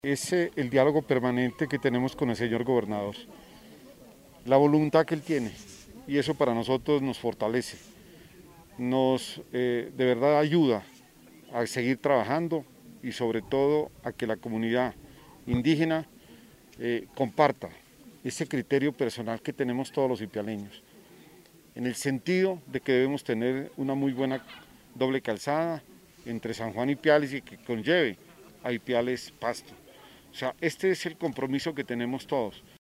Es el diálogo permanente que tenemos con el señor gobernador, la voluntad que él tiene, y eso para nosotros nos fortalece, nos de verdad ayuda a seguir trabajando y sobre todo a que la comunidad indígena comparta ese criterio personal que tenemos todos los ipialeños, en el sentido de que debemos tener una muy buena doble calzada entre San Juan y Ipiales y que conlleve a Ipiales Pasto. O sea, este es el compromiso que tenemos todos.